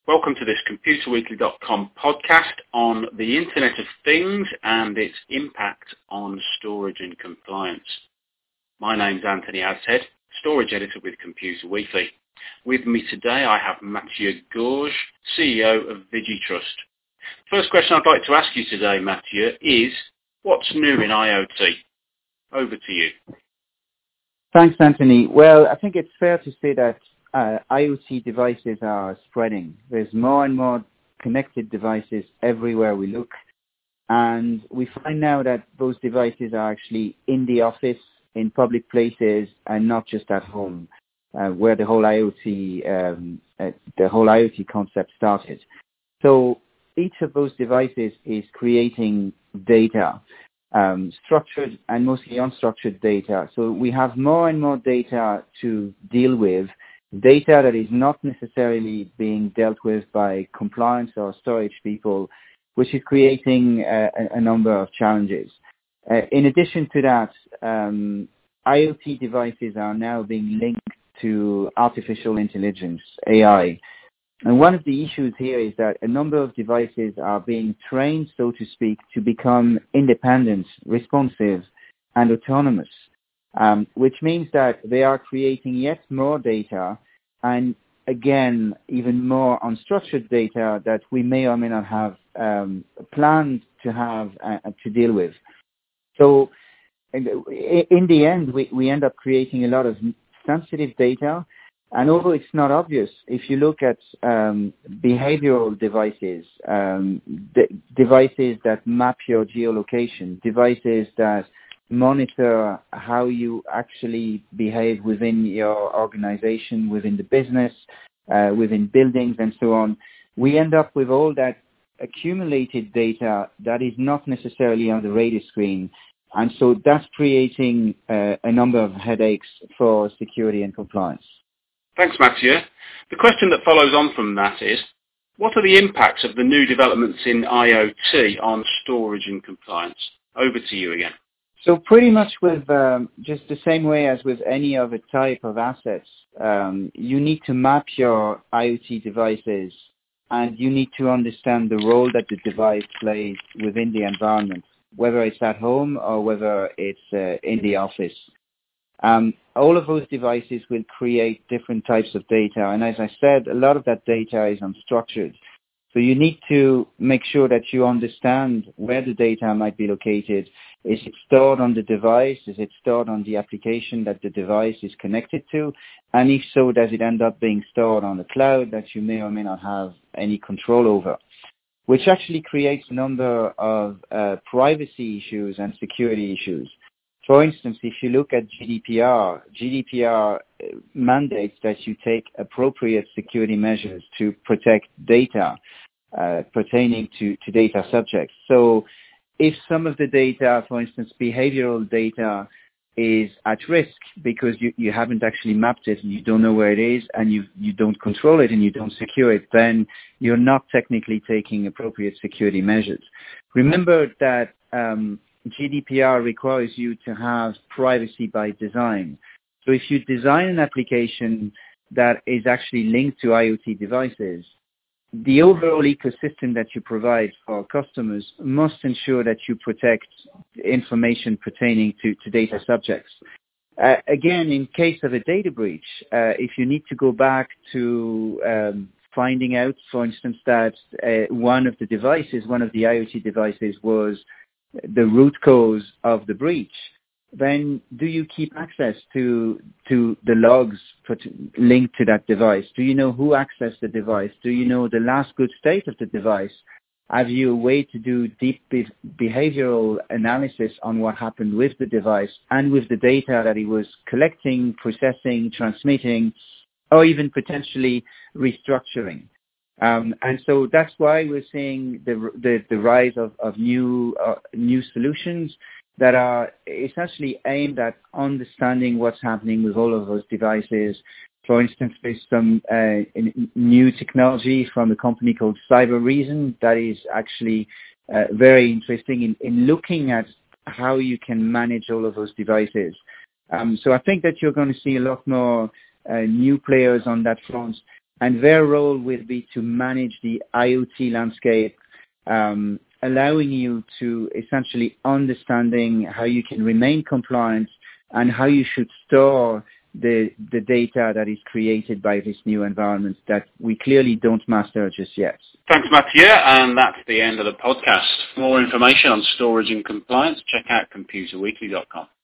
Welcome to this ComputerWeekly.com podcast on the Internet of Things and its impact on storage and compliance. My name's Anthony Adshead, storage editor with Computer Weekly. With me today I have Mathieu Gorge, CEO of VigiTrust. First question I'd like to ask you today, Mathieu, is what's new in IoT? Over to you. Thanks, Anthony. Well, I think it's fair to say that IoT devices are spreading. There's more and more connected devices everywhere we look. And we find now that those devices are actually in the office, in public places, and not just at home, where the whole IoT concept started. So each of those devices is creating data, structured and mostly unstructured data. So we have more and more data to deal with, data that is not necessarily being dealt with by compliance or storage people, which is creating a number of challenges. In addition to that, IoT devices are now being linked to artificial intelligence, AI. And one of the issues here is that a number of devices are being trained, so to speak, to become independent, responsive, and autonomous, which means that they are creating yet more data and, again, even more unstructured data that we may or may not have planned to have to deal with. So in the end, we end up creating a lot of sensitive data. And although it's not obvious, if you look at behavioral devices, devices that map your geolocation, devices that monitor how you actually behave within your organization, within the business, within buildings and so on, we end up with all that accumulated data that is not necessarily on the radar screen. And so that's creating a number of headaches for security and compliance. Thanks, Mathieu. The question that follows on from that is, what are the impacts of the new developments in IoT on storage and compliance? Over to you again. So pretty much with just the same way as with any other type of assets, you need to map your IoT devices and you need to understand the role that the device plays within the environment, whether it's at home or whether it's in the office. All of those devices will create different types of data. And as I said, a lot of that data is unstructured. So you need to make sure that you understand where the data might be located. Is it stored on the device? Is it stored on the application that the device is connected to? And if so, does it end up being stored on the cloud that you may or may not have any control over? Which actually creates a number of privacy issues and security issues. For instance, if you look at GDPR mandates that you take appropriate security measures to protect data pertaining to data subjects. So if some of the data, for instance, behavioral data, is at risk because you haven't actually mapped it and you don't know where it is and you don't control it and you don't secure it, then you're not technically taking appropriate security measures. Remember that GDPR requires you to have privacy by design. So if you design an application that is actually linked to IoT devices, the overall ecosystem that you provide for customers must ensure that you protect information pertaining to data subjects. Again, in case of a data breach, if you need to go back to finding out, for instance, that one of the IoT devices was the root cause of the breach, then do you keep access to the logs linked to that device? Do you know who accessed the device? Do you know the last good state of the device? Have you a way to do deep behavioral analysis on what happened with the device and with the data that it was collecting, processing, transmitting, or even potentially restructuring? And so that's why we're seeing the rise of new solutions that are essentially aimed at understanding what's happening with all of those devices. For instance, there's some new technology from a company called Cybereason that is actually very interesting in looking at how you can manage all of those devices. So I think that you're going to see a lot more new players on that front. and their role will be to manage the IoT landscape, allowing you to essentially understanding how you can remain compliant and how you should store the data that is created by this new environment that we clearly don't master just yet. Thanks, Mathieu, and that's the end of the podcast. For more information on storage and compliance, check out computerweekly.com.